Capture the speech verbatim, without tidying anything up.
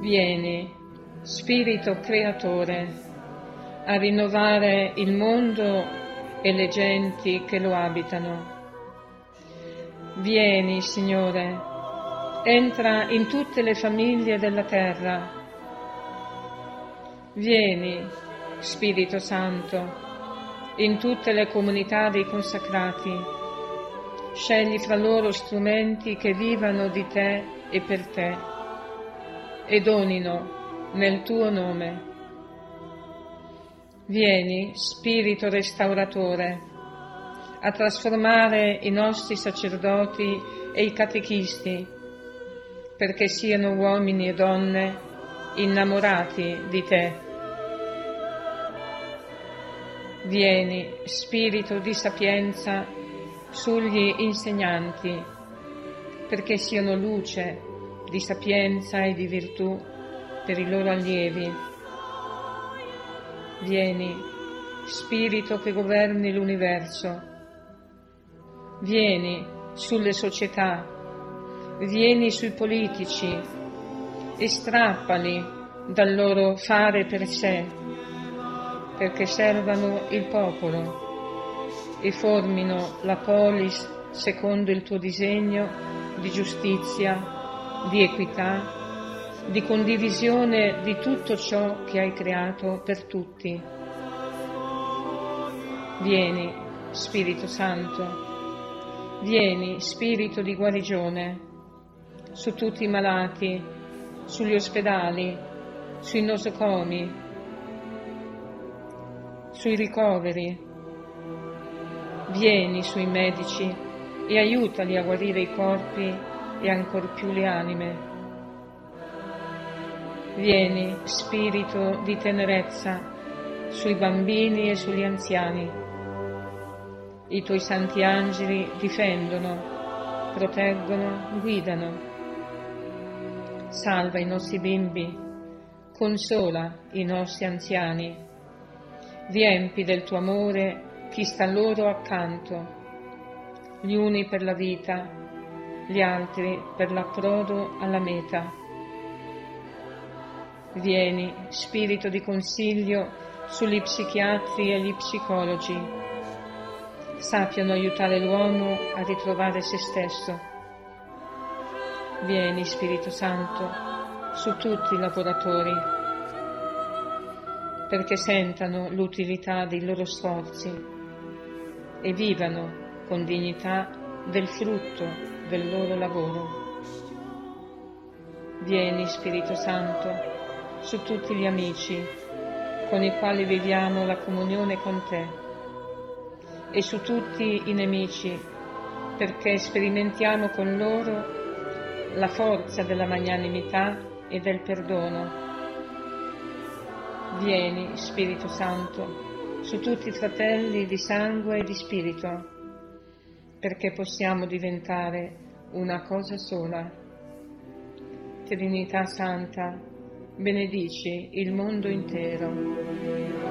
Vieni, Spirito Creatore, a rinnovare il mondo e le genti che lo abitano. Vieni, Signore, entra in tutte le famiglie della terra. Vieni, Spirito Santo, in tutte le comunità dei consacrati. Scegli fra loro strumenti che vivano di te e per te e donino nel tuo nome. Vieni, Spirito Restauratore, a trasformare i nostri sacerdoti e i catechisti, perché siano uomini e donne innamorati di te. Vieni, Spirito di sapienza, sugli insegnanti, perché siano luce di sapienza e di virtù per i loro allievi. Vieni, Spirito che governi l'universo. Vieni sulle società, vieni sui politici e strappali dal loro fare per sé, perché servano il popolo e formino la polis secondo il tuo disegno di giustizia, di equità, di condivisione di tutto ciò che hai creato per tutti. Vieni, Spirito Santo, vieni, Spirito di guarigione, su tutti i malati, sugli ospedali, sui nosocomi, sui ricoveri. Vieni sui medici e aiutali a guarire i corpi e ancor più le anime. Vieni, Spirito di tenerezza, sui bambini e sugli anziani. I tuoi santi angeli difendono, proteggono, guidano. Salva i nostri bimbi, consola i nostri anziani, riempi del tuo amore chi sta loro accanto, gli uni per la vita, gli altri per l'approdo alla meta. Vieni, Spirito di consiglio, sugli psichiatri e gli psicologi, sappiano aiutare l'uomo a ritrovare se stesso. Vieni, Spirito Santo, su tutti i lavoratori, perché sentano l'utilità dei loro sforzi e vivano con dignità del frutto del loro lavoro. Vieni, Spirito Santo, su tutti gli amici con i quali viviamo la comunione con te e su tutti i nemici, perché sperimentiamo con loro la forza della magnanimità e del perdono. Vieni, Spirito Santo, su tutti i fratelli di sangue e di spirito, perché possiamo diventare una cosa sola. Trinità Santa, benedici il mondo intero.